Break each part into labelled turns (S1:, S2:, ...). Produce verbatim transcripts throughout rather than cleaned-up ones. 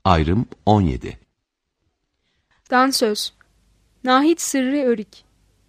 S1: Ayrım on yedi.
S2: Dansöz Nahit Sırrı Örik.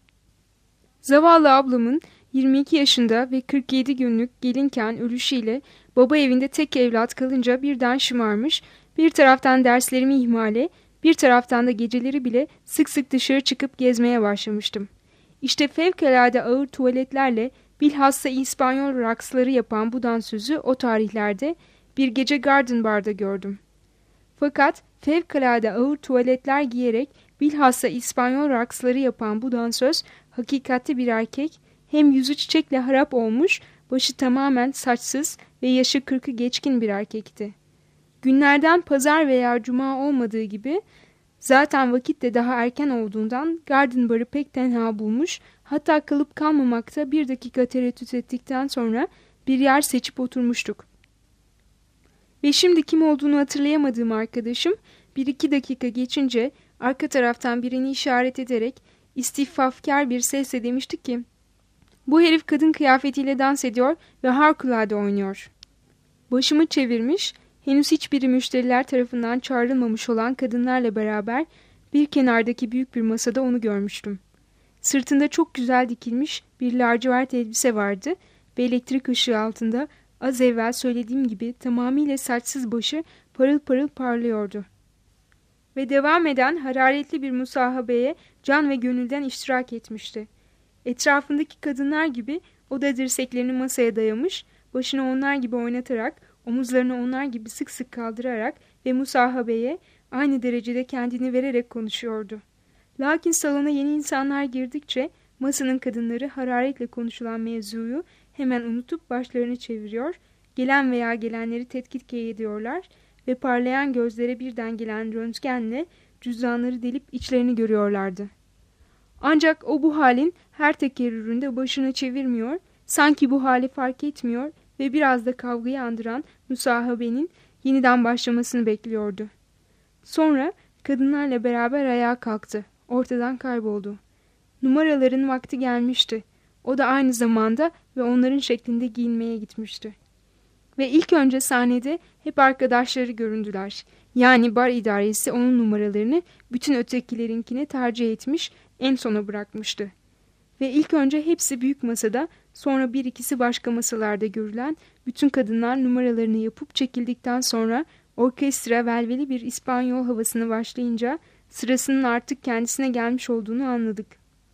S2: Zavallı ablamın yirmi iki yaşında ve kırk yedi günlük gelinken ölüşüyle baba evinde tek evlat kalınca birden şımarmış, bir taraftan derslerimi ihmale, bir taraftan da geceleri bile sık sık dışarı çıkıp gezmeye başlamıştım. İşte fevkalade ağır tuvaletlerle bilhassa İspanyol raksları yapan bu dansözü o tarihlerde bir gece Garden Bar'da gördüm. Fakat fevkalade ağır tuvaletler giyerek bilhassa İspanyol raksları yapan bu dansöz hakikatte bir erkek, hem yüzü çiçekle harap olmuş, başı tamamen saçsız ve yaşı kırkı geçkin bir erkekti. Günlerden pazar veya cuma olmadığı gibi, zaten vakit de daha erken olduğundan Garden Bar'ı pek tenha bulmuş, hatta kalıp kalmamakta bir dakika tereddüt ettikten sonra bir yer seçip oturmuştuk. Ve şimdi kim olduğunu hatırlayamadığım arkadaşım bir iki dakika geçince arka taraftan birini işaret ederek istifafkar bir sesle demişti ki, "Bu herif kadın kıyafetiyle dans ediyor ve harikulade oynuyor." Başımı çevirmiş, henüz hiçbiri müşteriler tarafından çağrılmamış olan kadınlarla beraber bir kenardaki büyük bir masada onu görmüştüm. Sırtında çok güzel dikilmiş bir lacivert elbise vardı ve elektrik ışığı altında az evvel söylediğim gibi tamamıyla saçsız başı parıl parıl parlıyordu. Ve devam eden hararetli bir musahabeye can ve gönülden iştirak etmişti. Etrafındaki kadınlar gibi o da dirseklerini masaya dayamış, başını onlar gibi oynatarak, omuzlarını onlar gibi sık sık kaldırarak ve musahabeye aynı derecede kendini vererek konuşuyordu. Lakin salona yeni insanlar girdikçe masanın kadınları hararetle konuşulan mevzuyu hemen unutup başlarını çeviriyor, gelen veya gelenleri tetkik ediyorlar ve parlayan gözlere birden gelen röntgenle cüzdanları delip içlerini görüyorlardı. Ancak o bu halin her tekerrüründe başını çevirmiyor, sanki bu hali fark etmiyor ve biraz da kavgayı andıran musahabenin yeniden başlamasını bekliyordu. Sonra kadınlarla beraber ayağa kalktı, ortadan kayboldu. Numaraların vakti gelmişti. O da aynı zamanda ve onların şeklinde giyinmeye gitmişti. Ve ilk önce sahnede hep arkadaşları göründüler. Yani bar idaresi onun numaralarını bütün ötekilerinkine tercih etmiş, en sona bırakmıştı. Ve ilk önce hepsi büyük masada, sonra bir ikisi başka masalarda görülen bütün kadınlar numaralarını yapıp çekildikten sonra orkestra velveli bir İspanyol havasını başlayınca sırasının artık kendisine gelmiş olduğunu anladık.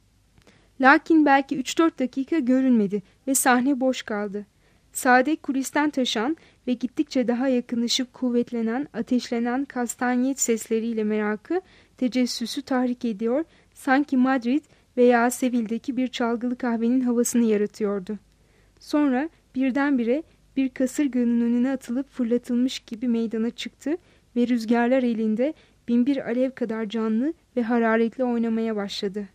S2: Lakin belki üç dört dakika görünmedi ve sahne boş kaldı. Sade kulisten taşan ve gittikçe daha yakınlaşıp kuvvetlenen, ateşlenen kastanyet sesleriyle merakı, tecessüsü tahrik ediyor, sanki Madrid veya Seville'deki bir çalgılı kahvenin havasını yaratıyordu. Sonra birdenbire bir kasırganın önüne atılıp fırlatılmış gibi meydana çıktı ve rüzgarlar elinde binbir alev kadar canlı ve hararetli oynamaya başladı.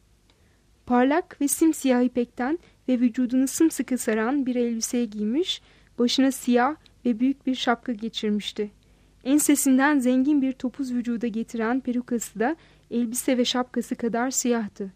S2: Parlak ve simsiyah ipekten ve vücudunu sımsıkı saran bir elbise giymiş, başına siyah ve büyük bir şapka geçirmişti. Ensesinden zengin bir topuz vücuda getiren perukası da elbise ve şapkası kadar siyahtı.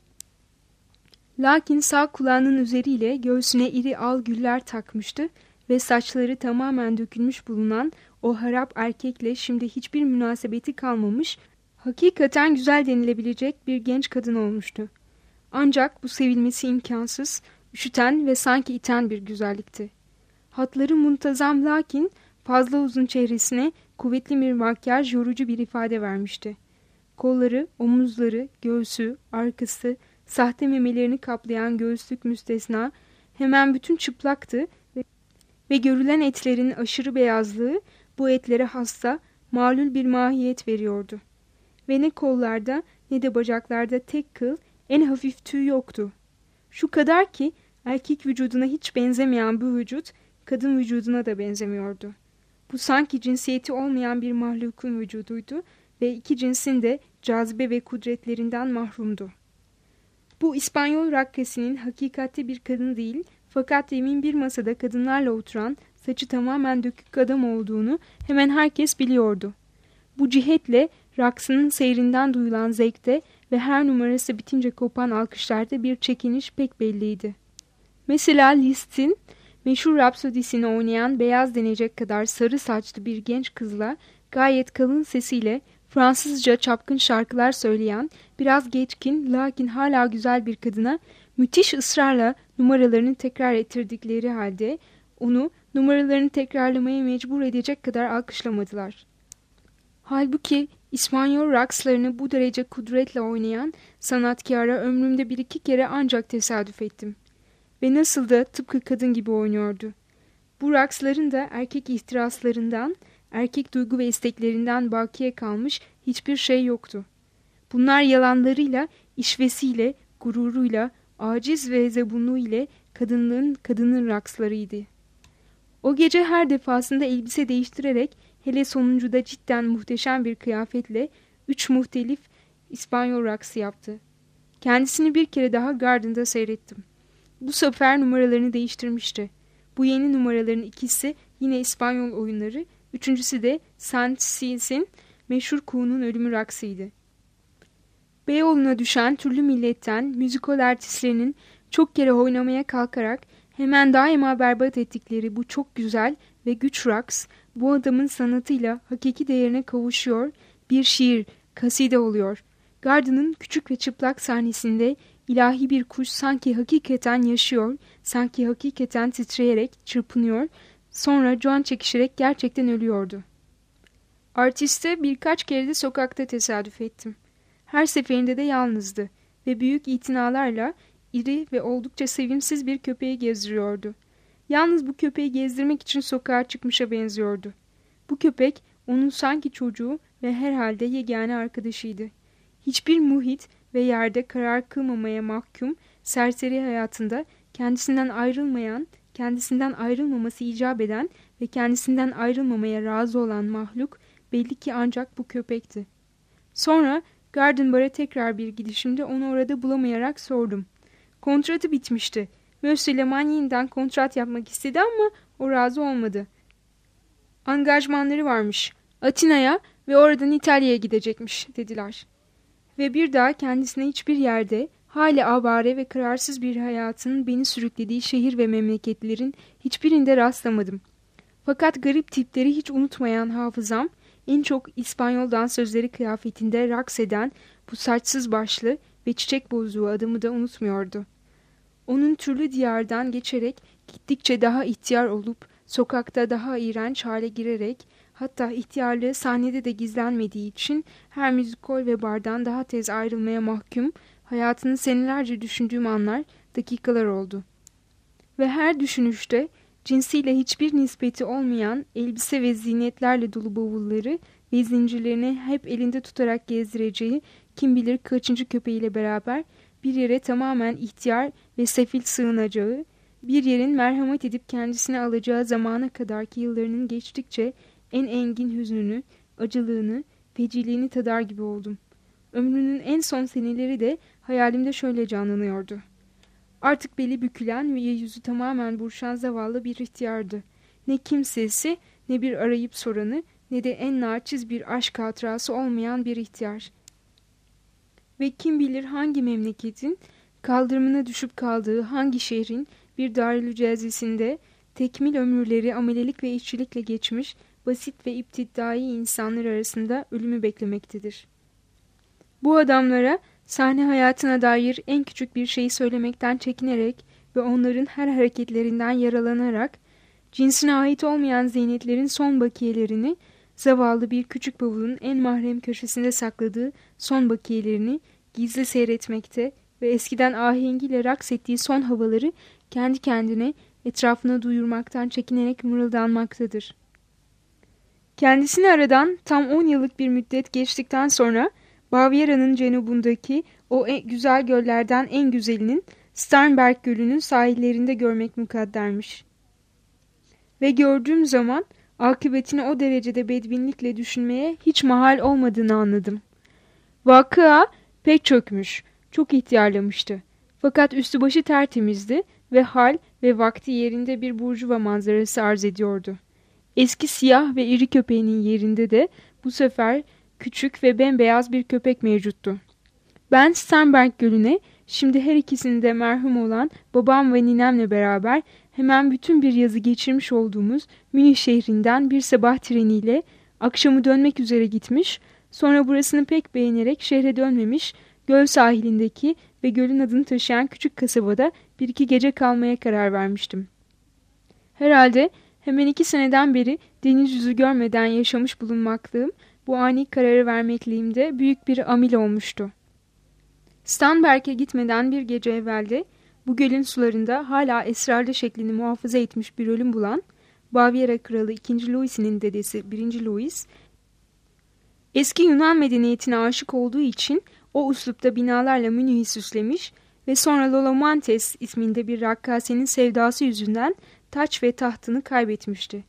S2: Lakin sağ kulağının üzeriyle göğsüne iri al güller takmıştı ve saçları tamamen dökülmüş bulunan o harap erkekle şimdi hiçbir münasebeti kalmamış, hakikaten güzel denilebilecek bir genç kadın olmuştu. Ancak bu sevilmesi imkansız, üşüten ve sanki iten bir güzellikti. Hatları muntazam lakin fazla uzun çehresine kuvvetli bir makyaj yorucu bir ifade vermişti. Kolları, omuzları, göğsü, arkası, sahte memelerini kaplayan göğüslük müstesna hemen bütün çıplaktı ve, ve görülen etlerin aşırı beyazlığı bu etlere hasta, malul bir mahiyet veriyordu. Ve ne kollarda ne de bacaklarda tek kıl, en hafif tüy yoktu. Şu kadar ki erkek vücuduna hiç benzemeyen bu vücut kadın vücuduna da benzemiyordu. Bu sanki cinsiyeti olmayan bir mahlukun vücuduydu ve iki cinsin de cazibe ve kudretlerinden mahrumdu. Bu İspanyol rakkasinin hakikatte bir kadın değil, fakat demin bir masada kadınlarla oturan, saçı tamamen dökük adam olduğunu hemen herkes biliyordu. Bu cihetle raksının seyrinden duyulan zevkte ve her numarası bitince kopan alkışlarda bir çekiniş pek belliydi. Mesela Liszt'in meşhur Rapsodisini oynayan beyaz denecek kadar sarı saçlı bir genç kızla gayet kalın sesiyle Fransızca çapkın şarkılar söyleyen, biraz geçkin lakin hala güzel bir kadına müthiş ısrarla numaralarını tekrar ettirdikleri halde onu numaralarını tekrarlamaya mecbur edecek kadar alkışlamadılar. Halbuki İspanyol rakslarını bu derece kudretle oynayan sanatkara ömrümde bir iki kere ancak tesadüf ettim. Ve nasıl da tıpkı kadın gibi oynuyordu. Bu raksların da erkek ihtiraslarından, erkek duygu ve isteklerinden bakiye kalmış hiçbir şey yoktu. Bunlar yalanlarıyla, işvesiyle, gururuyla, aciz ve zebunluğu ile kadınlığın kadının rakslarıydı. O gece her defasında elbise değiştirerek, hele sonuncuda cidden muhteşem bir kıyafetle üç muhtelif İspanyol raksı yaptı. Kendisini bir kere daha Garden'da seyrettim. Bu sefer numaralarını değiştirmişti. Bu yeni numaraların ikisi yine İspanyol oyunları, üçüncüsü de Sanchez'in meşhur kuğunun ölümü raksıydı. Beyoğlu'na düşen türlü milletten müzikal artistlerinin çok kere oynamaya kalkarak hemen daima berbat ettikleri bu çok güzel ve güç raks, bu adamın sanatıyla hakiki değerine kavuşuyor, bir şiir, kaside oluyor. Garden'ın küçük ve çıplak sahnesinde ilahi bir kuş sanki hakikaten yaşıyor, sanki hakikaten titreyerek çırpınıyor, sonra can çekişerek gerçekten ölüyordu. Artiste birkaç kere de sokakta tesadüf ettim. Her seferinde de yalnızdı ve büyük itinalarla iri ve oldukça sevimsiz bir köpeği gezdiriyordu. Yalnız bu köpeği gezdirmek için sokağa çıkmışa benziyordu. Bu köpek onun sanki çocuğu ve herhalde yegane arkadaşıydı. Hiçbir muhit ve yerde karar kılmamaya mahkum, serseri hayatında kendisinden ayrılmayan, kendisinden ayrılmaması icap eden ve kendisinden ayrılmamaya razı olan mahluk belli ki ancak bu köpekti. Sonra Garden Bar'a tekrar bir gidişimde onu orada bulamayarak sordum. Kontratı bitmişti. Monsieur Lemanyi'nden kontrat yapmak istedi ama o razı olmadı. Angajmanları varmış. Atina'ya ve oradan İtalya'ya gidecekmiş dediler. Ve bir daha kendisine hiçbir yerde hali avare ve kararsız bir hayatın beni sürüklediği şehir ve memleketlerin hiçbirinde rastlamadım. Fakat garip tipleri hiç unutmayan hafızam en çok İspanyol dansözleri kıyafetinde raks eden bu saçsız başlı ve çiçek bozuğu adamı da unutmuyordu. Onun türlü diyardan geçerek gittikçe daha ihtiyar olup sokakta daha iğrenç hale girerek hatta ihtiyarlığı sahnede de gizlenmediği için her müzikol ve bardan daha tez ayrılmaya mahkum hayatını senelerce düşündüğüm anlar dakikalar oldu. Ve her düşünüşte cinsiyle hiçbir nispeti olmayan elbise ve zinetlerle dolu bavulları ve zincirlerini hep elinde tutarak gezdireceği kim bilir kaçıncı köpeğiyle beraber bir yere tamamen ihtiyar ve sefil sığınacağı, bir yerin merhamet edip kendisine alacağı zamana kadarki yıllarının geçtikçe en engin hüznünü, acılığını, feciliğini tadar gibi oldum. Ömrünün en son seneleri de hayalimde şöyle canlanıyordu. Artık beli bükülen ve yüzü tamamen buruşan zavallı bir ihtiyardı. Ne kimsesi, ne bir arayıp soranı, ne de en naçiz bir aşk hatırası olmayan bir ihtiyar. Ve kim bilir hangi memleketin, kaldırımına düşüp kaldığı hangi şehrin bir darülcezisinde tekmil ömürleri amelelik ve işçilikle geçmiş, basit ve iptidai insanlar arasında ölümü beklemektedir. Bu adamlara sahne hayatına dair en küçük bir şeyi söylemekten çekinerek ve onların her hareketlerinden yaralanarak, cinsine ait olmayan ziynetlerin son bakiyelerini, zavallı bir küçük bavulun en mahrem köşesinde sakladığı son bakiyelerini gizli seyretmekte ve eskiden ahengiyle raks ettiği son havaları kendi kendine etrafına duyurmaktan çekinerek mırıldanmaktadır. Kendisini aradan tam on yıllık bir müddet geçtikten sonra Bavyera'nın cenubundaki o en güzel göllerden en güzelinin Starnberg Gölü'nün sahillerinde görmek mukaddermiş. Ve gördüğüm zaman akıbetini o derecede bedbinlikle düşünmeye hiç mahal olmadığını anladım. Vakıa pek çökmüş, çok ihtiyarlamıştı. Fakat üstü başı tertemizdi ve hal ve vakti yerinde bir burjuva manzarası arz ediyordu. Eski siyah ve iri köpeğinin yerinde de bu sefer küçük ve bembeyaz bir köpek mevcuttu. Ben Starnberg Gölü'ne şimdi her ikisinde merhum olan babam ve ninemle beraber hemen bütün bir yazı geçirmiş olduğumuz Münih şehrinden bir sabah treniyle Akşamı dönmek üzere gitmiş, sonra burasını pek beğenerek şehre dönmemiş, göl sahilindeki ve gölün adını taşıyan küçük kasabada bir iki gece kalmaya karar vermiştim. Herhalde hemen iki seneden beri deniz yüzü görmeden yaşamış bulunmaklığım, bu ani kararı vermekliğimde büyük bir amil olmuştu. Starnberg'e gitmeden bir gece evvelde, bu gölün sularında hala esrarlı şeklini muhafaza etmiş bir ölüm bulan, Bavyera Kralı ikinci. Louis'in dedesi birinci. Louis, eski Yunan medeniyetine aşık olduğu için o üslupta binalarla Münih'i süslemiş ve sonra Lola Montes isminde bir rakkasenin sevdası yüzünden taç ve tahtını kaybetmişti.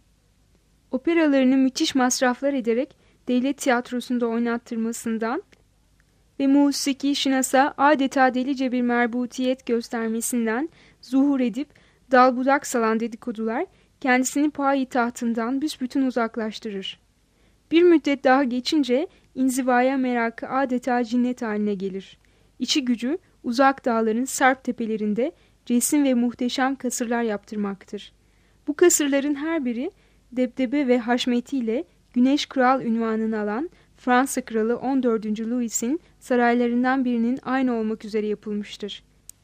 S2: Operalarını müthiş masraflar ederek devlet tiyatrosunda oynattırmasından ve musiki şinasa adeta delice bir merbutiyet göstermesinden zuhur edip dal budak salan dedikodular kendisini payitahtından büsbütün uzaklaştırır. Bir müddet daha geçince inzivaya merakı adeta cinnet haline gelir. İçi gücü uzak dağların sarp tepelerinde resim ve muhteşem kasırlar yaptırmaktır. Bu kasırların her biri debdebe ve haşmetiyle Güneş Kral unvanını alan Fransa Kralı on dördüncü. Louis'in saraylarından birinin aynı olmak üzere yapılmıştır.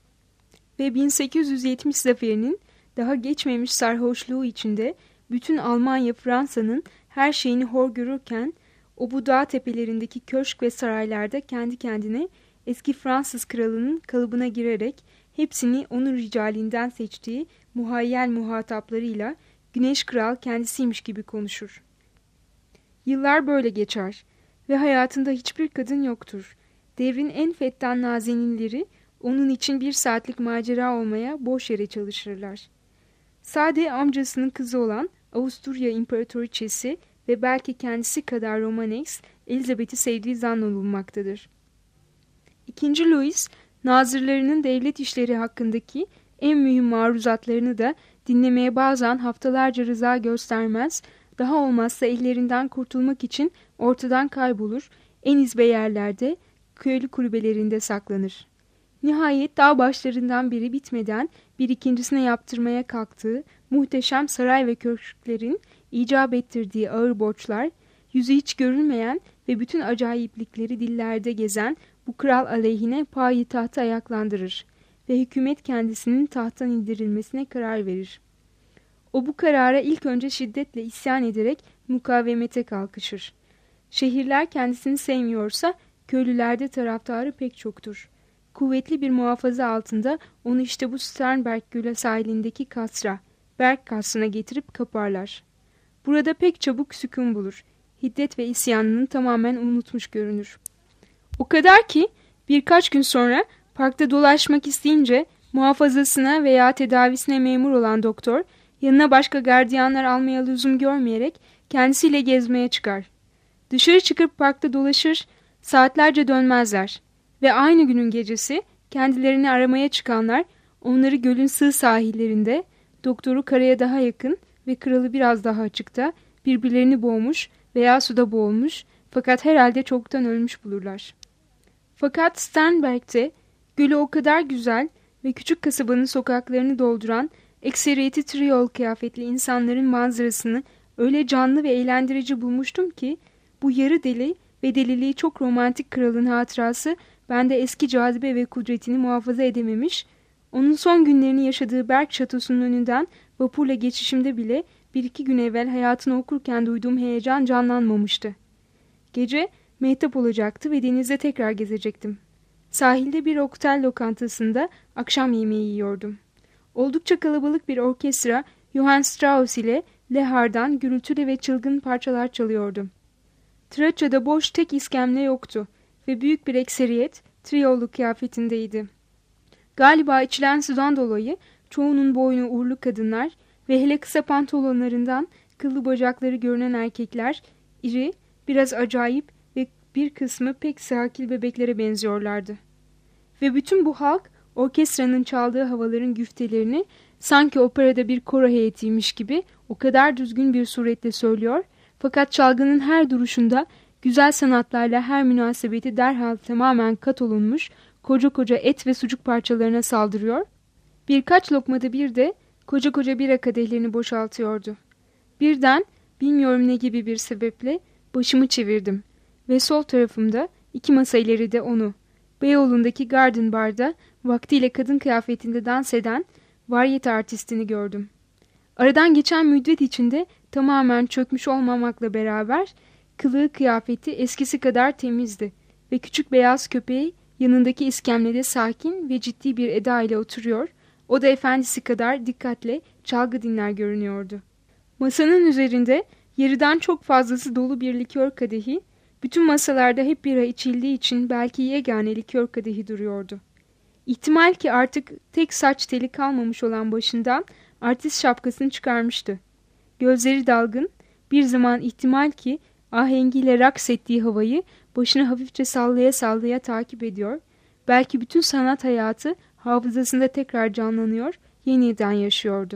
S2: Ve bin sekiz yüz yetmiş zaferinin daha geçmemiş sarhoşluğu içinde bütün Almanya Fransa'nın her şeyini hor görürken o bu dağ tepelerindeki köşk ve saraylarda kendi kendine eski Fransız kralının kalıbına girerek hepsini onun ricalinden seçtiği muhayyel muhataplarıyla Güneş Kral kendisiymiş gibi konuşur. Yıllar böyle geçer ve hayatında hiçbir kadın yoktur. Devrin en fettan nazeninleri onun için bir saatlik macera olmaya boş yere çalışırlar. Sade amcasının kızı olan Avusturya İmparatoriçesi ve belki kendisi kadar Romanex, Elizabeth'i sevdiği zannolunmaktadır. İkinci. Louis, nazırlarının devlet işleri hakkındaki en mühim maruzatlarını da dinlemeye bazen haftalarca rıza göstermez, daha olmazsa ellerinden kurtulmak için ortadan kaybolur, en izbe yerlerde, köylü kulübelerinde saklanır. Nihayet dağ başlarından biri bitmeden bir ikincisine yaptırmaya kalktığı muhteşem saray ve köşklerin icap ettirdiği ağır borçlar, yüzü hiç görülmeyen ve bütün acayiplikleri dillerde gezen bu kral aleyhine payitahtı ayaklandırır ve hükümet kendisinin tahttan indirilmesine karar verir. O bu karara ilk önce şiddetle isyan ederek mukavemete kalkışır. Şehirler kendisini sevmiyorsa köylülerde taraftarı pek çoktur. Kuvvetli bir muhafaza altında onu işte bu Starnberg Gölü sahilindeki kasra, Berg kasrına getirip kaparlar. Burada pek çabuk sükun bulur. Hiddet ve isyanını tamamen unutmuş görünür. O kadar ki birkaç gün sonra parkta dolaşmak isteyince muhafazasına veya tedavisine memur olan doktor, yanına başka gardiyanlar almaya lüzum görmeyerek kendisiyle gezmeye çıkar. Dışarı çıkıp parkta dolaşır, saatlerce dönmezler. Ve aynı günün gecesi kendilerini aramaya çıkanlar onları gölün sığ sahillerinde, doktoru karaya daha yakın ve kralı biraz daha açıkta birbirlerini boğmuş veya suda boğulmuş fakat herhalde çoktan ölmüş bulurlar. Fakat Starnberg'te gölü o kadar güzel ve küçük kasabanın sokaklarını dolduran ekseriyeti triyol kıyafetli insanların manzarasını öyle canlı ve eğlendirici bulmuştum ki bu yarı deli ve deliliği çok romantik kralın hatırası bende eski cazibe ve kudretini muhafaza edememiş, onun son günlerini yaşadığı Berg şatosunun önünden vapurla geçişimde bile bir iki gün evvel hayatını okurken duyduğum heyecan canlanmamıştı. Gece mehtap olacaktı ve denizde tekrar gezecektim. Sahilde bir otel lokantasında akşam yemeği yiyordum. Oldukça kalabalık bir orkestra Johann Strauss ile Lehar'dan gürültülü ve çılgın parçalar çalıyordu. Traça'da boş tek iskemle yoktu ve büyük bir ekseriyet triyolu kıyafetindeydi. Galiba içilen sudan dolayı çoğunun boynu uğurlu kadınlar ve hele kısa pantolonlarından kıllı bacakları görünen erkekler iri, biraz acayip ve bir kısmı pek sakil bebeklere benziyorlardı. Ve bütün bu halk orkestranın çaldığı havaların güftelerini sanki operada bir koro heyetiymiş gibi o kadar düzgün bir suretle söylüyor, fakat çalgının her duruşunda güzel sanatlarla her münasebeti derhal tamamen kat olunmuş koca koca et ve sucuk parçalarına saldırıyor, birkaç lokmada bir de koca koca bira kadehlerini boşaltıyordu. Birden Bilmiyorum ne gibi bir sebeple başımı çevirdim ve sol tarafımda iki masa ileride onu, Beyoğlu'ndaki Garden Bar'da vaktiyle kadın kıyafetinde dans eden varyete artistini gördüm. Aradan geçen müddet içinde tamamen çökmüş olmamakla beraber kılığı kıyafeti eskisi kadar temizdi ve küçük beyaz köpeği yanındaki iskemlede sakin ve ciddi bir eda ile oturuyor, o da efendisi kadar dikkatle çalgı dinler görünüyordu. Masanın üzerinde yarıdan çok fazlası dolu bir likör kadehi, bütün masalarda hep bira içildiği için belki yegane likör kadehi duruyordu. İhtimal ki artık tek saç teli kalmamış olan başından artist şapkasını çıkarmıştı. Gözleri dalgın, bir zaman ihtimal ki ahengiyle raks ettiği havayı başını hafifçe sallaya sallaya takip ediyor, belki bütün sanat hayatı hafızasında tekrar canlanıyor, yeniden yaşıyordu.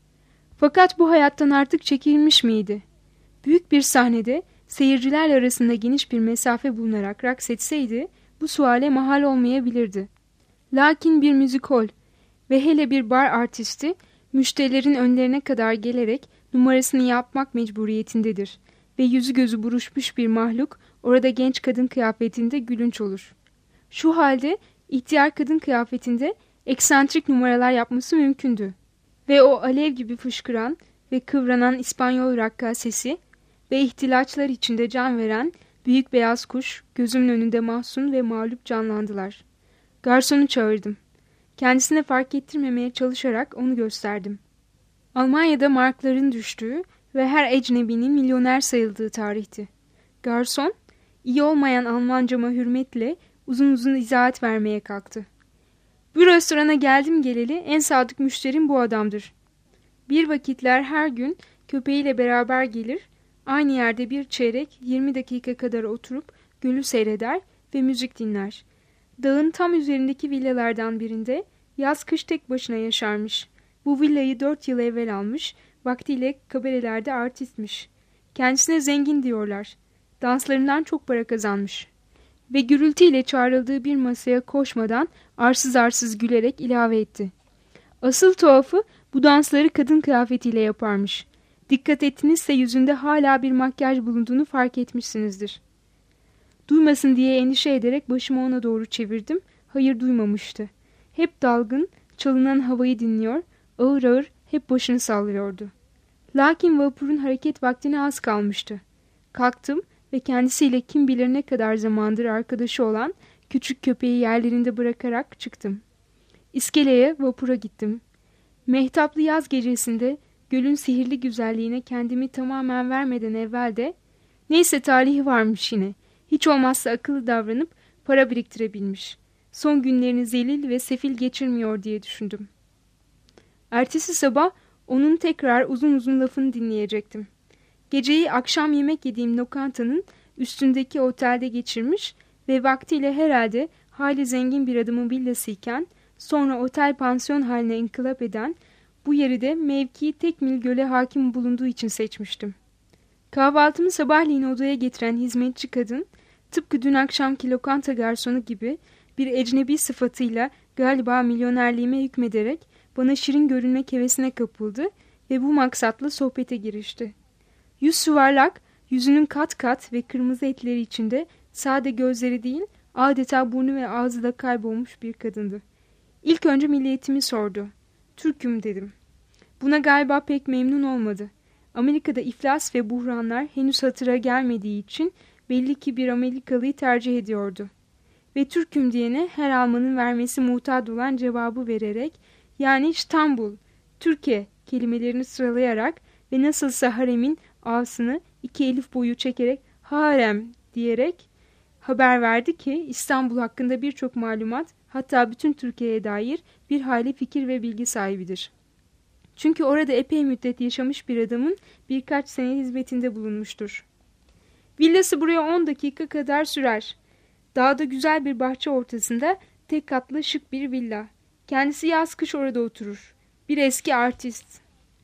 S2: Fakat bu hayattan artık çekilmiş miydi? Büyük bir sahnede seyirciler arasında geniş bir mesafe bulunarak raks etseydi bu suale mahal olmayabilirdi. Lakin bir müzikol ve hele bir bar artisti müşterilerin önlerine kadar gelerek numarasını yapmak mecburiyetindedir ve yüzü gözü buruşmuş bir mahluk orada genç kadın kıyafetinde gülünç olur. Şu halde ihtiyar kadın kıyafetinde eksantrik numaralar yapması mümkündü ve o alev gibi fışkıran ve kıvranan İspanyol rakkasesi ve ihtilaçlar içinde can veren büyük beyaz kuş gözümün önünde mahzun ve mağlup canlandılar. Garsonu çağırdım. Kendisine fark ettirmemeye çalışarak onu gösterdim. Almanya'da markların düştüğü ve her ecnebinin milyoner sayıldığı tarihti. Garson, iyi olmayan Almancama hürmetle uzun uzun izahat vermeye kalktı. Bu restorana geldim geleli en sadık müşterim bu adamdır. Bir vakitler her gün köpeğiyle beraber gelir, aynı yerde bir çeyrek yirmi dakika kadar oturup gölü seyreder ve müzik dinler. Dağın tam üzerindeki villalardan birinde yaz kış tek başına yaşarmış. Bu villayı dört yıl evvel almış, vaktiyle kabarelerde artistmiş. Kendisine zengin diyorlar. Danslarından çok para kazanmış. Ve gürültüyle çağrıldığı bir masaya koşmadan arsız arsız gülerek ilave etti. Asıl tuhafı bu dansları kadın kıyafetiyle yaparmış. Dikkat ettinizse yüzünde hala bir makyaj bulunduğunu fark etmişsinizdir. Duymasın diye endişe ederek başımı ona doğru çevirdim. Hayır, duymamıştı. Hep dalgın, çalınan havayı dinliyor, ağır ağır hep başını sallıyordu. Lakin vapurun hareket vaktine az kalmıştı. Kalktım ve kendisiyle kim bilir ne kadar zamandır arkadaşı olan küçük köpeği yerlerinde bırakarak çıktım. İskeleye, vapura gittim. Mehtaplı yaz gecesinde gölün sihirli güzelliğine kendimi tamamen vermeden evvel de neyse talihi varmış yine. Hiç olmazsa akıllı davranıp para biriktirebilmiş. Son günlerini zelil ve sefil geçirmiyor diye düşündüm. Ertesi sabah onun tekrar uzun uzun lafını dinleyecektim. Geceyi akşam yemek yediğim lokantanın üstündeki otelde geçirmiş ve vaktiyle herhalde hali zengin bir adamın villasıyken sonra otel pansiyon haline inkılap eden bu yeri de mevkii Tekmil Göl'e hakim bulunduğu için seçmiştim. Kahvaltımı sabahleyin odaya getiren hizmetçi kadın, tıpkı dün akşamki lokanta garsonu gibi bir ecnebi sıfatıyla galiba milyonerliğime hükmederek bana şirin görünmek hevesine kapıldı ve bu maksatla sohbete girişti. Yüz yuvarlak, yüzünün kat kat ve kırmızı etleri içinde sade gözleri değil, adeta burnu ve ağzı da kaybolmuş bir kadındı. İlk önce milliyetimi sordu. Türk'üm dedim. Buna galiba pek memnun olmadı. Amerika'da iflas ve buhranlar henüz hatıra gelmediği için belli ki bir Amerikalıyı tercih ediyordu. Ve Türk'üm diyene her Almanın vermesi muhtat olan cevabı vererek, yani İstanbul, Türkiye kelimelerini sıralayarak ve nasılsa haremin ağasını iki elif boyu çekerek harem diyerek haber verdi ki İstanbul hakkında birçok malumat, hatta bütün Türkiye'ye dair bir hayli fikir ve bilgi sahibidir. Çünkü orada epey müddet yaşamış bir adamın birkaç sene hizmetinde bulunmuştur. Villası buraya on dakika kadar sürer. Dağda güzel bir bahçe ortasında tek katlı şık bir villa. Kendisi yaz kış orada oturur. Bir eski artist.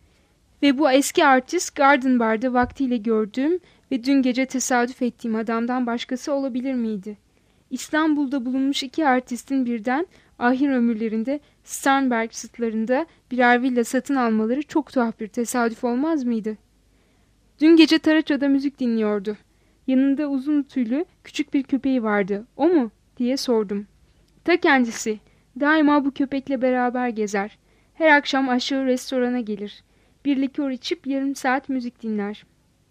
S2: Ve bu eski artist Garden Bar'da vaktiyle gördüğüm ve dün gece tesadüf ettiğim adamdan başkası olabilir miydi? İstanbul'da bulunmuş iki artistin birden ahir ömürlerinde Starnberg sıtlarında birer villa satın almaları çok tuhaf bir tesadüf olmaz mıydı? Dün gece Taraça'da müzik dinliyordu. Yanında uzun tüylü küçük bir köpeği vardı. O mu? Diye sordum. Ta kendisi. Daima bu köpekle beraber gezer. Her akşam aşağı restorana gelir. Bir likör içip yarım saat müzik dinler.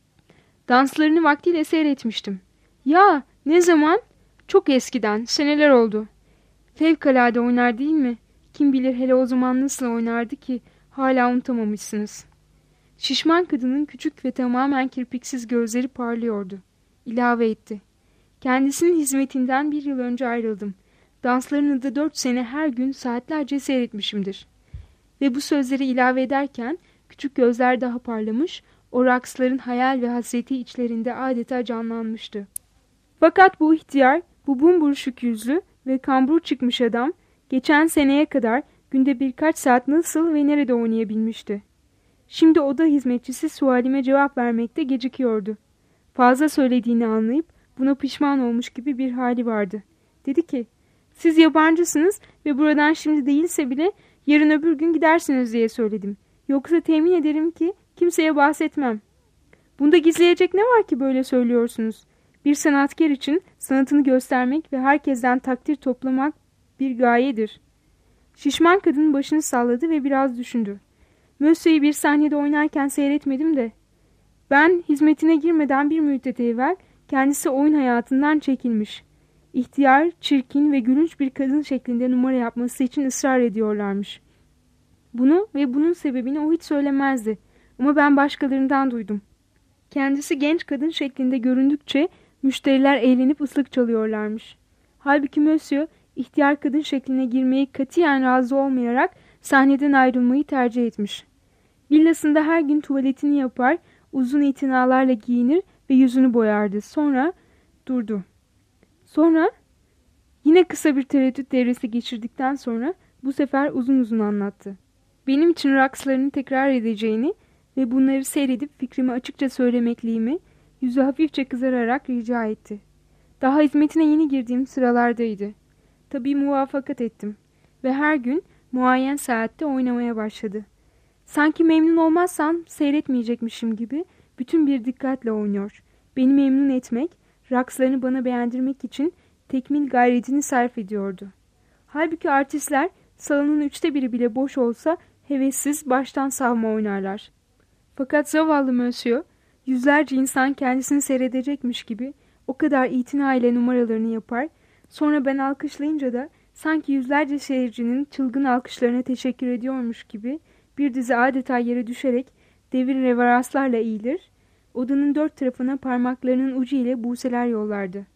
S2: Danslarını vaktiyle seyretmiştim. Ya ne zaman? Çok eskiden, seneler oldu. Fevkalade oynar değil mi? Kim bilir hele o zaman nasıl oynardı ki hala unutamamışsınız. Şişman kadının küçük ve tamamen kirpiksiz gözleri parlıyordu. İlave etti. Kendisinin hizmetinden bir yıl önce ayrıldım. Danslarını da dört sene her gün saatlerce seyretmişimdir. Ve bu sözleri ilave ederken küçük gözler daha parlamış, o raksların hayal ve hasreti içlerinde adeta canlanmıştı. Fakat bu ihtiyar, bu bumburuşuk yüzlü ve kambur çıkmış adam, geçen seneye kadar günde birkaç saat nasıl ve nerede oynayabilmişti? Şimdi oda hizmetçisi sualime cevap vermekte gecikiyordu. Fazla söylediğini anlayıp buna pişman olmuş gibi bir hali vardı. Dedi ki, siz yabancısınız ve buradan şimdi değilse bile yarın öbür gün gidersiniz diye söyledim. Yoksa temin ederim ki kimseye bahsetmem. Bunda gizleyecek ne var ki böyle söylüyorsunuz? Bir sanatkar için sanatını göstermek ve herkesten takdir toplamak bir gayedir. Şişman kadın başını salladı ve biraz düşündü. Mösyö'yü bir sahnede oynarken seyretmedim de. Ben hizmetine girmeden bir müddet evvel kendisi oyun hayatından çekilmiş. İhtiyar, çirkin ve gülünç bir kadın şeklinde numara yapması için ısrar ediyorlarmış. Bunu ve bunun sebebini o hiç söylemezdi. Ama ben başkalarından duydum. Kendisi genç kadın şeklinde göründükçe müşteriler eğlenip ıslık çalıyorlarmış. Halbuki Mösyö, ihtiyar kadın şekline girmeyi katiyen razı olmayarak sahneden ayrılmayı tercih etmiş. Villasında her gün tuvaletini yapar, uzun itinalarla giyinir ve yüzünü boyardı. Sonra durdu. Sonra yine kısa bir tereddüt devresi geçirdikten sonra bu sefer uzun uzun anlattı. Benim için rakslarını tekrar edeceğini ve bunları seyredip fikrimi açıkça söylemekliğimi yüzü hafifçe kızararak rica etti. Daha hizmetine yeni girdiğim sıralardaydı. Tabii muvaffakat ettim ve her gün muayyen saatte oynamaya başladı. Sanki memnun olmazsam seyretmeyecekmişim gibi bütün bir dikkatle oynuyor. Beni memnun etmek, rakslarını bana beğendirmek için tekmil gayretini sarf ediyordu. Halbuki artistler salonun üçte biri bile boş olsa hevessiz baştan savma oynarlar. Fakat zavallı Mösyö, yüzlerce insan kendisini seyredecekmiş gibi o kadar itina ile numaralarını yapar, sonra ben alkışlayınca da sanki yüzlerce seyircinin çılgın alkışlarına teşekkür ediyormuş gibi bir dizi adeta yere düşerek devir reveranslarla eğilir, odanın dört tarafına parmaklarının ucu ile buseler yollardı.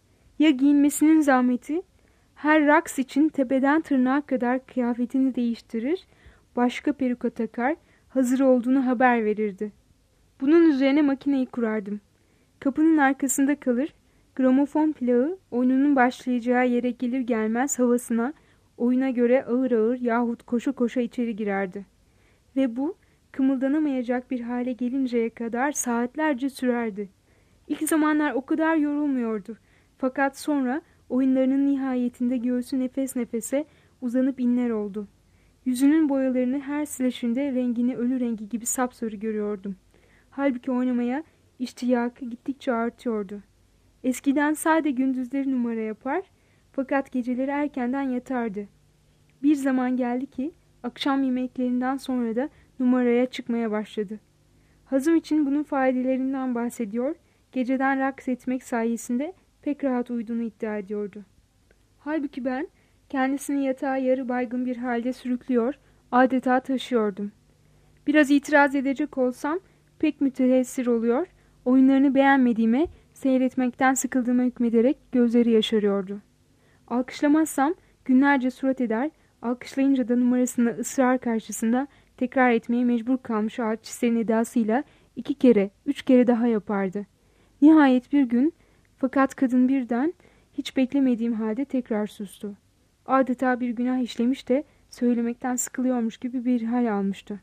S2: Ya giyinmesinin zahmeti, her raks için tepeden tırnağa kadar kıyafetini değiştirir, başka peruka takar, hazır olduğunu haber verirdi. Bunun üzerine makineyi kurardım. Kapının arkasında kalır, gramofon plağı oyununun başlayacağı yere gelir gelmez havasına, oyuna göre ağır ağır yahut koşa koşa içeri girerdi. Ve bu, kımıldanamayacak bir hale gelinceye kadar saatlerce sürerdi. İlk zamanlar o kadar yorulmuyordu. Fakat sonra oyunlarının nihayetinde göğsü nefes nefese uzanıp inler oldu. Yüzünün boyalarını her silişinde rengini ölü rengi gibi sapsarı görüyordum. Halbuki oynamaya iştiyakı gittikçe artıyordu. Eskiden sade gündüzleri numara yapar, fakat geceleri erkenden yatardı. Bir zaman geldi ki akşam yemeklerinden sonra da numaraya çıkmaya başladı. Hazım için bunun faydelerinden bahsediyor, geceden raks etmek sayesinde pek rahat uyuduğunu iddia ediyordu. Halbuki ben kendisini yatağa yarı baygın bir halde sürüklüyor, adeta taşıyordum. Biraz itiraz edecek olsam pek müteessir oluyor, oyunlarını beğenmediğime, seyretmekten sıkıldığıma hükmederek gözleri yaşarıyordu. Alkışlamazsam günlerce surat eder, alkışlayınca da numarasını ısrar karşısında tekrar etmeye mecbur kalmış artistlerin edasıyla iki kere, üç kere daha yapardı. Nihayet bir gün, fakat kadın birden hiç beklemediğim halde tekrar sustu. Adeta bir günah işlemiş de söylemekten sıkılıyormuş gibi bir hal almıştı.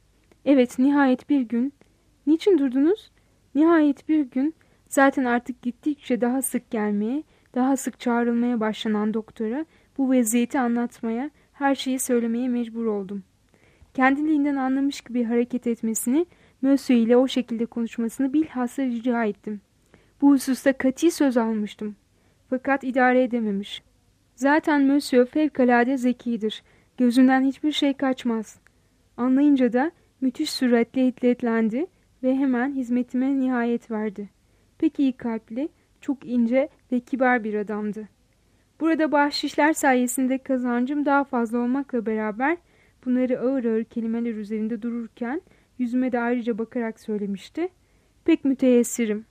S2: Evet, nihayet bir gün, niçin durdunuz? Nihayet bir gün, zaten artık gittikçe daha sık gelmeye, daha sık çağrılmaya başlanan doktora bu vaziyeti anlatmaya, her şeyi söylemeye mecbur oldum. Kendiliğinden anlamış gibi hareket etmesini, Monsieur ile o şekilde konuşmasını bilhassa rica ettim. Bu hususta kati söz almıştım. Fakat idare edememiş. Zaten Monsieur fevkalade zekidir. Gözünden hiçbir şey kaçmaz. Anlayınca da müthiş süratle hidletlendi ve hemen hizmetime nihayet verdi. Pek iyi kalpli, çok ince ve kibar bir adamdı. Burada bahşişler sayesinde kazancım daha fazla olmakla beraber bunları ağır ağır kelimeler üzerinde dururken yüzüme de ayrıca bakarak söylemişti. Pek müteessirim.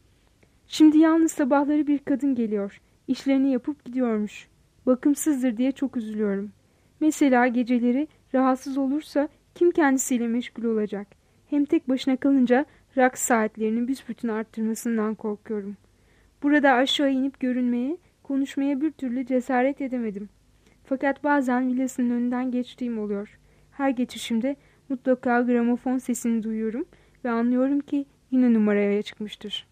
S2: Şimdi yalnız sabahları bir kadın geliyor. İşlerini yapıp gidiyormuş. Bakımsızdır diye çok üzülüyorum. Mesela geceleri rahatsız olursa kim kendisiyle meşgul olacak? Hem tek başına kalınca raks saatlerinin büsbütün arttırmasından korkuyorum. Burada aşağı inip görünmeye, konuşmaya bir türlü cesaret edemedim. Fakat bazen villasının önünden geçtiğim oluyor. Her geçişimde mutlaka gramofon sesini duyuyorum ve anlıyorum ki yine numaraya çıkmıştır.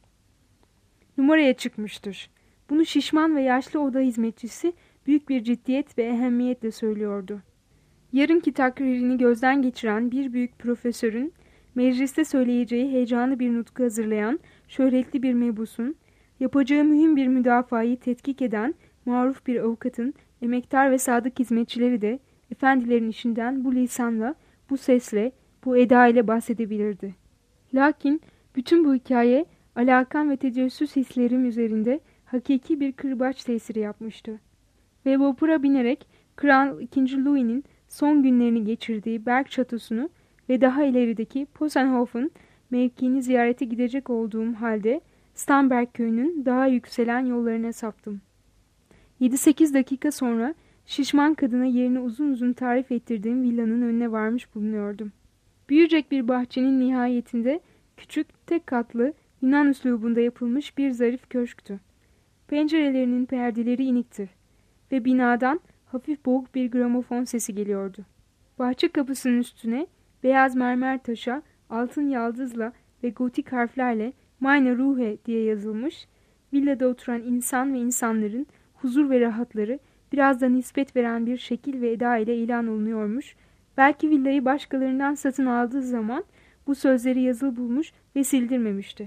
S2: Numaraya çıkmıştır. Bunu şişman ve yaşlı oda hizmetçisi büyük bir ciddiyet ve ehemmiyetle söylüyordu. Yarınki takririni gözden geçiren bir büyük profesörün, mecliste söyleyeceği heyecanlı bir nutku hazırlayan şöhretli bir mebusun, yapacağı mühim bir müdafayı tetkik eden maruf bir avukatın, emektar ve sadık hizmetçileri de efendilerin işinden bu lisanla, bu sesle, bu eda ile bahsedebilirdi. Lakin bütün bu hikaye alakam ve tecessüs hislerim üzerinde hakiki bir kırbaç tesiri yapmıştı. Ve vapura binerek Kral ikinci. Louis'nin son günlerini geçirdiği Berg Şatosu'nu ve daha ilerideki Possenhofen mevkiini ziyarete gidecek olduğum halde Stamberg köyünün daha yükselen yollarına saptım. yedi sekiz dakika sonra şişman kadına yerini uzun uzun tarif ettirdiğim villanın önüne varmış bulunuyordum. Büyüyecek bir bahçenin nihayetinde küçük, tek katlı, Yunan üslubunda yapılmış bir zarif köşktü. Pencerelerinin perdeleri inikti ve binadan hafif boğuk bir gramofon sesi geliyordu. Bahçe kapısının üstüne beyaz mermer taşa altın yaldızla ve gotik harflerle Meine Ruhe diye yazılmış, villada oturan insan ve insanların huzur ve rahatları biraz da nispet veren bir şekil ve eda ile ilan olunuyormuş. Belki villayı başkalarından satın aldığı zaman bu sözleri yazılı bulmuş ve sildirmemişti.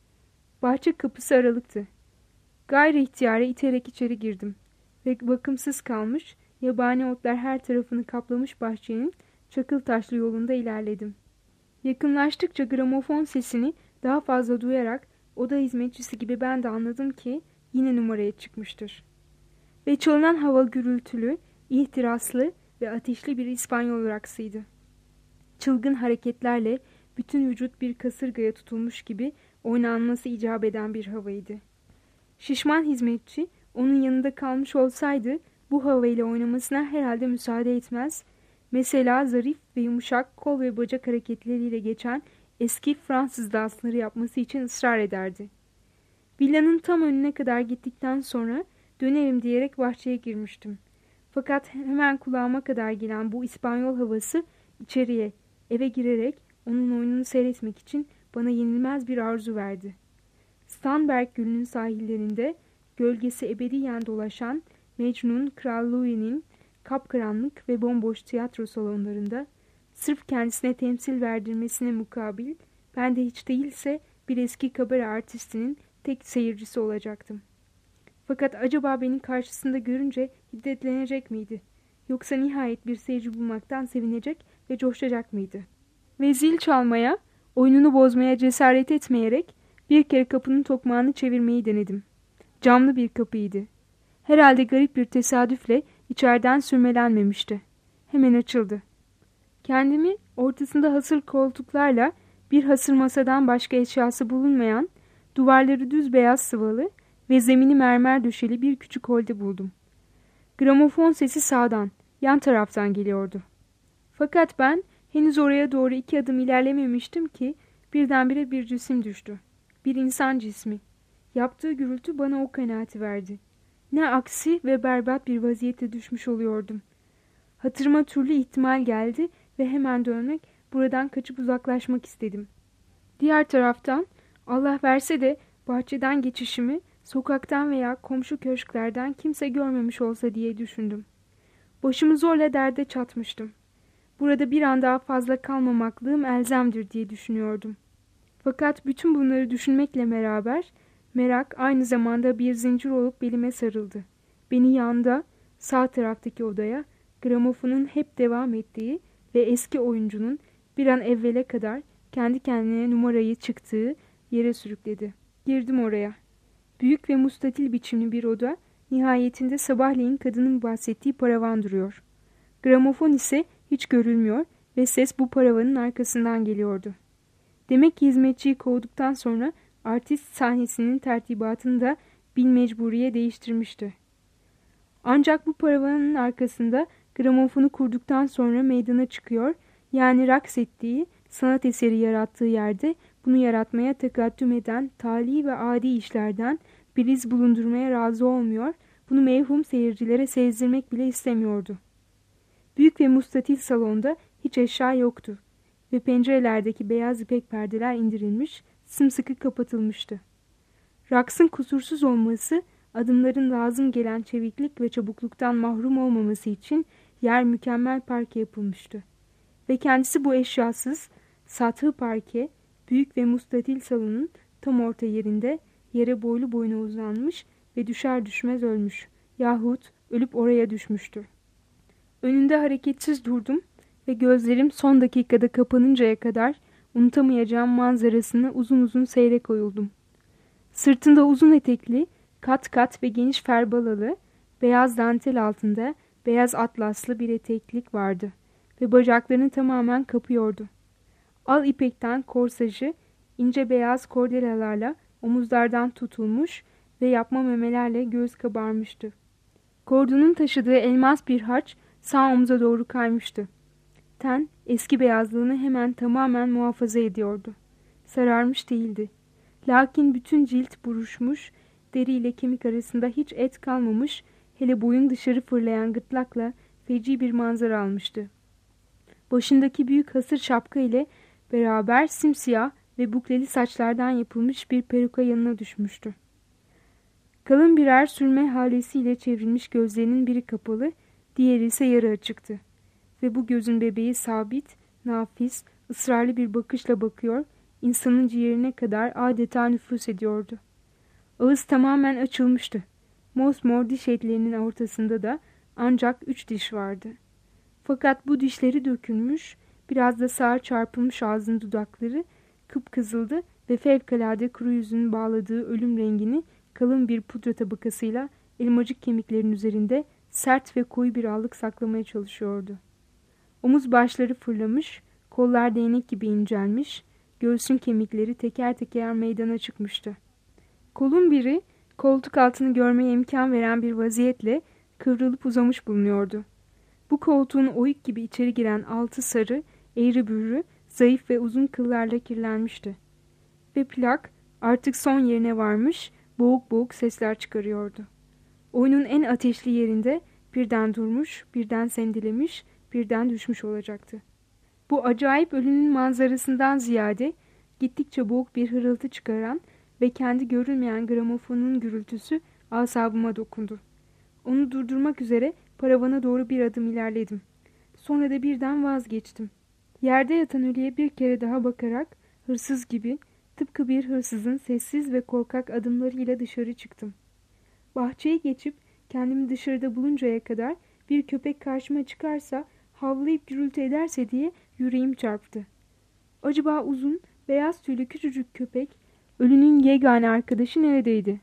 S2: Bahçe kapısı aralıktı. Gayri ihtiyare iterek içeri girdim ve bakımsız kalmış, yabani otlar her tarafını kaplamış bahçenin çakıl taşlı yolunda ilerledim. Yakınlaştıkça gramofon sesini daha fazla duyarak oda hizmetçisi gibi ben de anladım ki yine numaraya çıkmıştır. Ve çalınan hava gürültülü, ihtiraslı ve ateşli bir İspanyol raksıydı. Çılgın hareketlerle bütün vücut bir kasırgaya tutulmuş gibi oynanması icap eden bir havaydı. Şişman hizmetçi onun yanında kalmış olsaydı bu havayla oynamasına herhalde müsaade etmez. Mesela zarif ve yumuşak kol ve bacak hareketleriyle geçen eski Fransız dansları yapması için ısrar ederdi. Villanın tam önüne kadar gittikten sonra dönerim diyerek bahçeye girmiştim. Fakat hemen kulağıma kadar gelen bu İspanyol havası içeriye, eve girerek onun oyununu seyretmek için bana yenilmez bir arzu verdi. Starnberg Gölü'nün sahillerinde gölgesi ebediyen dolaşan Mecnun Kral Louis'nin kapkaranlık ve bomboş tiyatro salonlarında sırf kendisine temsil verdirmesine mukabil ben de hiç değilse bir eski kabare artistinin tek seyircisi olacaktım. Fakat acaba beni karşısında görünce hiddetlenecek miydi? Yoksa nihayet bir seyirci bulmaktan sevinecek ve coşacak mıydı? Ve zil çalmaya, oyununu bozmaya cesaret etmeyerek bir kere kapının tokmağını çevirmeyi denedim. Camlı bir kapıydı. Herhalde garip bir tesadüfle içeriden sürmelenmemişti. Hemen açıldı. Kendimi ortasında hasır koltuklarla bir hasır masadan başka eşyası bulunmayan, duvarları düz beyaz sıvalı ve zemini mermer döşeli bir küçük holde buldum. Gramofon sesi sağdan, yan taraftan geliyordu. Fakat ben henüz oraya doğru iki adım ilerlememiştim ki birdenbire bir cisim düştü. Bir insan cismi. Yaptığı gürültü bana o kanaati verdi. Ne aksi ve berbat bir vaziyete düşmüş oluyordum. Hatırıma türlü ihtimal geldi ve hemen dönmek, buradan kaçıp uzaklaşmak istedim. Diğer taraftan Allah verse de bahçeden geçişimi sokaktan veya komşu köşklerden kimse görmemiş olsa diye düşündüm. Başımı zorla derde çatmıştım. Burada bir an daha fazla kalmamaklığım elzemdir diye düşünüyordum. Fakat bütün bunları düşünmekle beraber merak aynı zamanda bir zincir olup belime sarıldı. Beni yanda, sağ taraftaki odaya, gramofonun hep devam ettiği ve eski oyuncunun bir an evvele kadar kendi kendine numarayı çıktığı yere sürükledi. Girdim oraya. Büyük ve mustatil biçimli bir oda, nihayetinde sabahleyin kadının bahsettiği paravan duruyor. Gramofon ise hiç görülmüyor ve ses bu paravanın arkasından geliyordu. Demek ki hizmetçiyi kovduktan sonra artist sahnesinin tertibatını da bilmecburiye değiştirmişti. Ancak bu paravanın arkasında gramofonu kurduktan sonra meydana çıkıyor, yani raks ettiği, sanat eseri yarattığı yerde bunu yaratmaya tekaddüm eden tali ve adi işlerden bir iz bulundurmaya razı olmuyor, bunu mevhum seyircilere sezdirmek bile istemiyordu. Büyük ve mustatil salonda hiç eşya yoktu ve pencerelerdeki beyaz ipek perdeler indirilmiş, sımsıkı kapatılmıştı. Raksın kusursuz olması, adımların lazım gelen çeviklik ve çabukluktan mahrum olmaması için yer mükemmel parke yapılmıştı. Ve kendisi bu eşyasız, sathı parke, büyük ve mustatil salonun tam orta yerinde yere boylu boyuna uzanmış ve düşer düşmez ölmüş yahut ölüp oraya düşmüştü. Önünde hareketsiz durdum ve gözlerim son dakikada kapanıncaya kadar unutamayacağım manzarasını uzun uzun seyre koyuldum. Sırtında uzun etekli, kat kat ve geniş ferbalalı, beyaz dantel altında beyaz atlaslı bir eteklik vardı ve bacaklarını tamamen kapıyordu. Al ipekten korsajı ince beyaz kordelalarla omuzlardan tutulmuş ve yapma memelerle göğüs kabarmıştı. Kordunun taşıdığı elmas bir haç sağ omuza doğru kaymıştı. Ten eski beyazlığını hemen tamamen muhafaza ediyordu. Sararmış değildi. Lakin bütün cilt buruşmuş, deri ile kemik arasında hiç et kalmamış, hele boyun dışarı fırlayan gırtlakla feci bir manzara almıştı. Başındaki büyük hasır şapka ile beraber simsiyah ve bukleli saçlardan yapılmış bir peruka yanına düşmüştü. Kalın birer sürme halesiyle çevrilmiş gözlerinin biri kapalı, diğeri ise yarı açıktı. Ve bu gözün bebeği sabit, nafis, ısrarlı bir bakışla bakıyor, insanın ciğerine kadar adeta nüfuz ediyordu. Ağız tamamen açılmıştı. Mosmor diş etlerinin ortasında da ancak üç diş vardı. Fakat bu dişleri dökülmüş, biraz da sağır çarpılmış ağzın dudakları kıpkızıldı ve fevkalade kuru yüzünün bağladığı ölüm rengini kalın bir pudra tabakasıyla elmacık kemiklerin üzerinde sert ve koyu bir allık saklamaya çalışıyordu. Omuz başları fırlamış, kollar değnek gibi incelmiş, göğsün kemikleri teker teker meydana çıkmıştı. Kolun biri koltuk altını görmeye imkan veren bir vaziyetle kıvrılıp uzamış bulunuyordu. Bu koltuğun oyuk gibi içeri giren altı sarı, eğri büğrü, zayıf ve uzun kıllarla kirlenmişti. Ve plak artık son yerine varmış, boğuk boğuk sesler çıkarıyordu. Oyunun en ateşli yerinde birden durmuş, birden sendelemiş, birden düşmüş olacaktı. Bu acayip ölünün manzarasından ziyade gittikçe boğuk bir hırıltı çıkaran ve kendi görülmeyen gramofonun gürültüsü asabıma dokundu. Onu durdurmak üzere paravana doğru bir adım ilerledim. Sonra da birden vazgeçtim. Yerde yatan ölüye bir kere daha bakarak hırsız gibi, tıpkı bir hırsızın sessiz ve korkak adımlarıyla dışarı çıktım. Bahçeyi geçip kendimi dışarıda buluncaya kadar bir köpek karşıma çıkarsa, havlayıp gürültü ederse diye yüreğim çarptı. Acaba uzun, beyaz tüylü küçücük köpek, ölünün yegane arkadaşı neredeydi?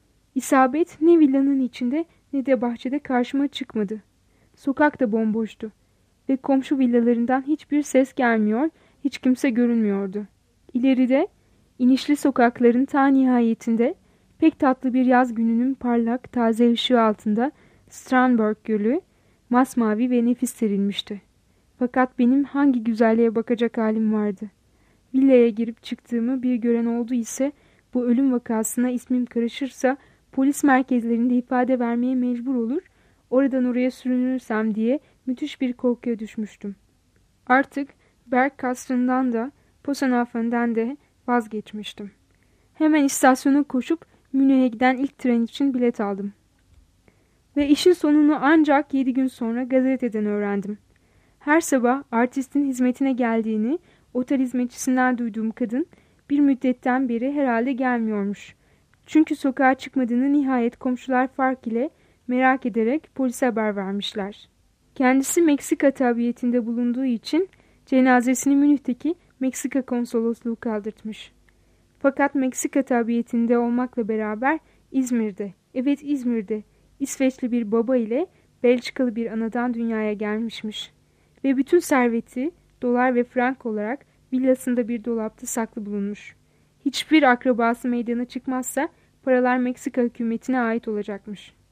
S2: İsabet ne villanın içinde ne de bahçede karşıma çıkmadı. Sokak da bomboştu ve komşu villalarından hiçbir ses gelmiyor, hiç kimse görünmüyordu. İleride, inişli sokakların ta nihayetinde, pek tatlı bir yaz gününün parlak, taze ışığı altında Strandberg Gölü masmavi ve nefis serilmişti. Fakat benim hangi güzelliğe bakacak halim vardı? Villaya girip çıktığımı bir gören oldu ise, bu ölüm vakasına ismim karışırsa polis merkezlerinde ifade vermeye mecbur olur, oradan oraya sürünürsem diye müthiş bir korkuya düşmüştüm. Artık Berg kasrından da Posenhafen'den de vazgeçmiştim. Hemen istasyona koşup Münih'e giden ilk tren için bilet aldım. Ve işin sonunu ancak yedi gün sonra gazeteden öğrendim. Her sabah artistin hizmetine geldiğini otel hizmetçisinden duyduğum kadın bir müddetten beri herhalde gelmiyormuş. Çünkü sokağa çıkmadığını nihayet komşular fark ile merak ederek polise haber vermişler. Kendisi Meksika tabiyetinde bulunduğu için cenazesini Münih'teki Meksika konsolosluğu kaldırtmış. Fakat Meksika tabiyetinde olmakla beraber İzmir'de, evet İzmir'de, İsveçli bir baba ile Belçikalı bir anadan dünyaya gelmişmiş. Ve bütün serveti dolar ve frank olarak villasında bir dolapta saklı bulunmuş. Hiçbir akrabası meydana çıkmazsa paralar Meksika hükümetine ait olacakmış.